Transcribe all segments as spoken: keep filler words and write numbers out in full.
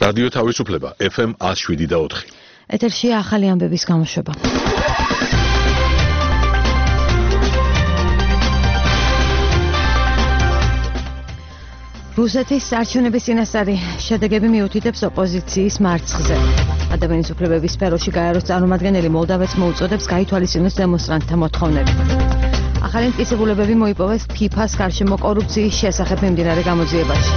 რადიო თავისუფლება F M one oh seven და four. ეთერში ახალი ამბების გამოშვება. რუსეთის საარჩევნების წინასწარი შედეგები მიუთითებს ოპოზიციის მარცხზე. ადამიანის უფლებების სფეროში გაეროს წარმომადგენელი მოლდავეთს მოუწოდებს გაითვალისწინოს დემონსტრანტთა მოთხოვნები. ახალი მტკიცებულებები მოიპოვეს ფიფას გარშემო კორუფციის შესახებ მიმდინარე გამოძიებაში.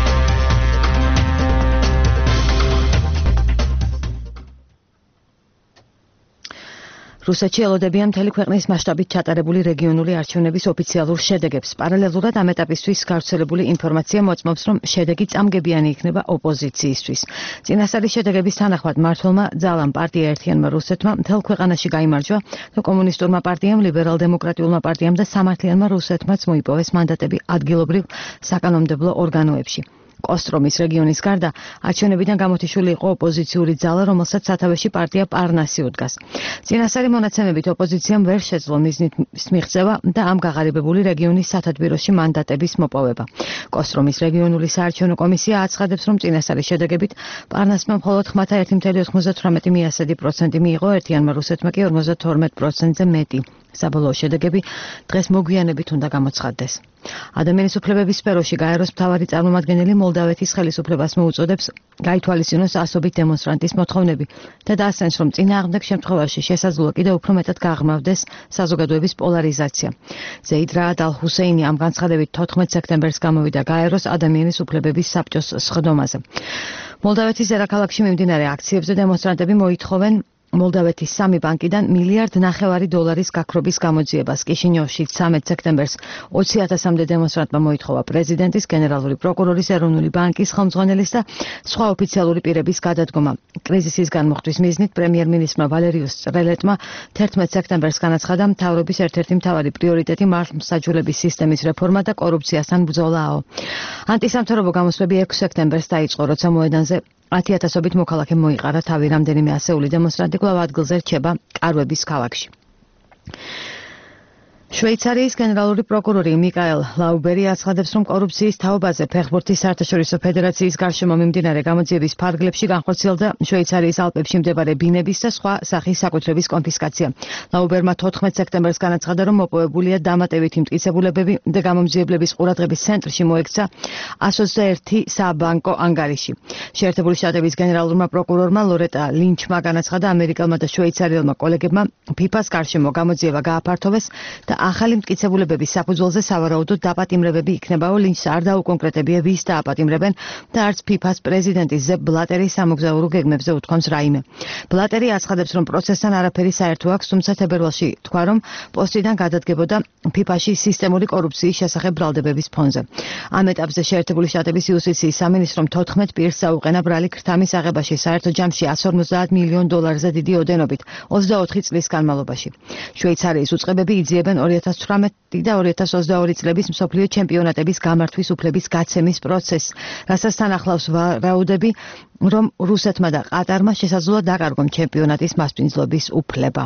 რუსეთში ელოდებიან მთელი ქვეყნის მასშტაბით ჩატარებული რეგიონული არჩევნების ოფიციალურ შედეგებს. პარალელურად ამ ეტაპისთვის გავრცელებული ინფორმაცია მოწმობს, რომ შედეგი წამგებიანი იქნება ოპოზიციისთვის. წინასწარი შედეგების თანახმად მმართველმა ძალამ პარტია ერთიანმა რუსეთმა მთელ ქვეყანაში გაიმარჯვა და კომუნისტურმა პარტიამ, ლიბერალ-დემოკრატიულმა პარტიამ და სამართლიანმა რუსეთმაც მოიპოვეს მანდატები ადგილობრივ საკანონმდებლო ორგანოებში. კოსტრომის რეგიონის გარდა არჩევნებიდან გამოთიშული იყო ოპოზიციური ძალა, რომელსაც სათავეში პარტია პარნასი უდგას. წინასწარი მონაცემებით ოპოზიციამ ვერ შეძლო მიზნის მიღწევა და ამ გაღარიბებული რეგიონის სათადბიროში მანდატების მოპოვება. კოსტრომის რეგიონული საარჩევნო კომისია აცხადებს, რომ წინასწარი შედეგებით პარნასმა მხოლოდ one point nine procent მიიღო, ერთიანმა რუსეთმა კი forty-two procent-ზე მეტი. საბოლოო შედეგები დღეს მოგვიანებით უნდა გამოცხადდეს. ადამიანის უფლებების სფეროში გაეროს მთავარი წარმომადგენელი მოლდავეთის ხელისუფლებას მოუწოდებს გაითვალისწინოს ასობით დემონსტრანტის მოთხოვნები და დაასვენს, რომ წინააღმდეგ შემთხვევაში შესაძლოა კიდევ უფრო მეტად გაღრმავდეს საზოგადოების პოლარიზაცია. ზეიდ რაად ალ-ჰუსეინი ამ განცხადებით თოთხმეტ სექტემბერს გამოვიდა გაეროს ადამიანის უფლებების საბჭოს სხდომაზე. მოლდავეთის დედაქალაქში მიმდინარე აქციებზე დემონსტრანტები მოითხოვენ მოლდავეთის სამი ბანკიდან მილიარდ ნახევარი დოლარის გაქრობის გამოძიებას. კიშინიოვში ცამეტ სექტემბერს ოცი ათასამდე დემონსტრანტმა მოითხოვა პრეზიდენტის, გენერალური პროკურორის, ეროვნული ბანკის ხელმძღვანელის და სხვა ოფიციალური პირების გადადგომა. კრიზისის განმუხტვის მიზნით პრემიერ-მინისტრმა ვალერიუს ტრელეტმა თერთმეტ სექტემბერს განაცხადა, მთავრობის ერთ-ერთი მთავარი პრიორიტეტი მართლმსაჯულების სისტემის რეფორმა და კორუფციასთან ბრძოლაო. ანტისამთავრობო გამოსვლები ექვსი სექტემბერს დაიწყო, როცა მოედანზე ათი ათასობით მოქალაქე მოიყარა თავი. რამდენიმე ასეული დემონსტრანტი კვლავ ადგილზე რჩება კარვების ქალაქში. შვეიცარიის გენერალური პროკურორი მიკაელ ლაუბერი აცხადებს, რომ კორუფციის თაობაზე ფეხბურთის საერთაშორისო ფედერაციის გარშემო მიმდინარე გამოძიების ფარგლებში განხორციელდა შვეიცარიის ალპებში მდებარე ბინების და სხვა სახის საკუთრების კონფისკაცია. ლაუბერმა თოთხმეტ სექტემბერს განაცხადა, რომ მოპოვებულია დამატებითი მტკიცებულებები და გამომძიებლების ყურადღების ცენტრში მოექცა one oh one საბანკო ანგარიში. შეერთებული შტატების გენერალურმა პროკურორმა ლორეტა ლინჩმა განაცხადა, ამერიკელმა და შვეიცარიელმა კოლეგებმა ფიფას გარშემო გამოძიება გააფართოვეს და ახალი მტკიცებულებების საფუძველზე სავარაუდოდ დაპატიმრებები იქნებაო. ლინჩს არ დაუკონკრეტებია, ვის დააპატიმრებენ და არც ფიფას პრეზიდენტი ზებ ბლატერის სამოგზაურო გეგმებზე უთქვამს რაიმე. ბლატერი აცხადებს, რომ პროცესთან არაფერი საერთო აქვს, თუმცა თებერვალში თქვა, რომ პოსტიდან გადადგებოდა ფიფაში სისტემური კორუფციის შესახებ ბრალდებების ფონზე. ამ ეტაპზე შეერთებული შტატების იუსტიციის სამინისტრომ თოთხმეტ პირს საუყენა ბრალი ქრთამის აღებაში, საერთო ჯამში one hundred fifty მილიონ დოლარზე დიდი ოდენობით ოცდაოთხი წლის განმავლობაში. შვეიცარიის უწყებები იძიებენ two thousand eighteen და two thousand twenty-two წლების მსოფლიო ჩემპიონატების გამართვის უფლების გაცემის პროცესს, რასაც თან ახლავს ვარაუდები, რომ რუსეთმა და ყატარმა შესაძლოა დაკარგონ ჩემპიონატის მასპინძლობის უფლება.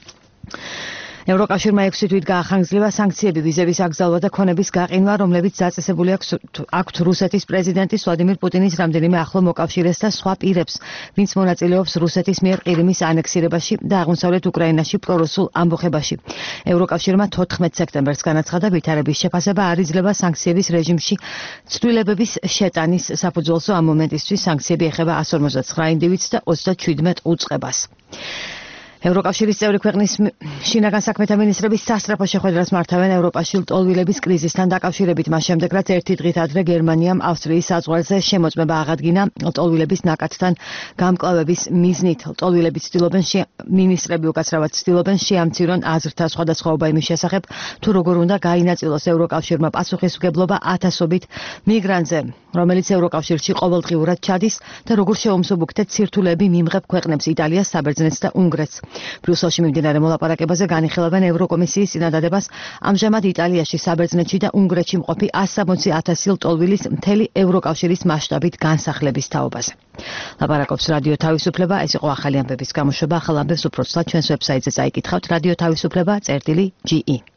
ევროკავშირმა ექვსი თვით გაახანგრძლივა სანქციები ვიზების აკრძალვა და ქონების გაყინვა, რომლებიც დაწესებული აქვთ რუსეთის პრეზიდენტის ვლადიმირ პუტინის რამდენიმე ახლო მოკავშირეს და სხვა პირებს, ვინც მონაწილეობს რუსეთის მიერ ყირიმის ანექსირებაში და აღმოსავლეთ უკრაინაში პრორუსულ ამბოხებაში. ევროკავშირმა თოთხმეტ სექტემბერს განაცხადა, ვითარების შეფასება არ იძლევა სანქციების რეჟიმში ცვლილებების შეტანის საფუძველსო. ამ მომენტისთვის სანქციები ეხება one hundred forty-nine ინდივიდს და thirty-seven უწყებას. ევროკავშირის წევრი ქვეყნის შინაგან საქმეთა მინისტრების სასწრაფო შეხვედრას მართავენ ევროპაში ლტოლვილების კრიზისთან დაკავშირებით. მას შემდეგ, რაც ერთი დღით ადრე გერმანიამ ავსტრიის საზღვარზე შემოწმება აღადგინა ლტოლვილების ნაკადთან გამკლავების მიზნით. ლტოლვილები ცდილობენ მინისტრები უკაცრავად ცდილობენ შეამცირონ აზრთა სხვადასხვაობა იმის შესახებ, თუ როგორ უნდა გაინაწილოს ევროკავშირმა პასუხისმგებლობა ათასობით მიგრანტზე, რომელიც ევროკავშირში ყოველდღიურად ჩადის და როგორ შეუმსუბუქდეთ ცირთულები მიმღებ ქვეყნებს იტალიას, საბერძნეთს და უნგრეთს. ბრიუსელში მიმდინარე მოლაპარაკებაზე განიხილავენ ევროკომისიის წინადადებას ამჟამად იტალიაში, საბერძნეთში და უნგრეთში მყოფი one hundred sixty thousand ლტოლვილის მთელი ევროკავშირის მასშტაბით განსახლების თაობაზე. ლაპარაკობს რადიო თავისუფლება, ეს იყო ახალი ამბების გამოშვება. ახალ ამბებს უფრო ცუდად ჩვენს ვებსაიტზე წაიკითხავთ რადიო თავისუფლება წერტილი G E.